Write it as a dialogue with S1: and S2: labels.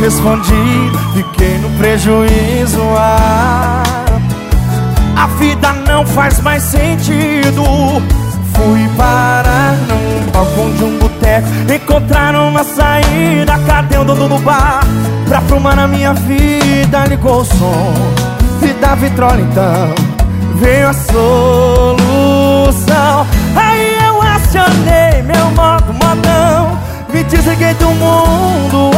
S1: respondi, fiquei no prejuízo. A vida não faz mais sentido. Fui parar num balcão de um boteco, encontrar uma saída. Cadê o dono do bar pra aprumar na minha vida? Ligou o som e da vitrola, então veio a solução. Aí eu acionei meu modão, me desliguei do mundo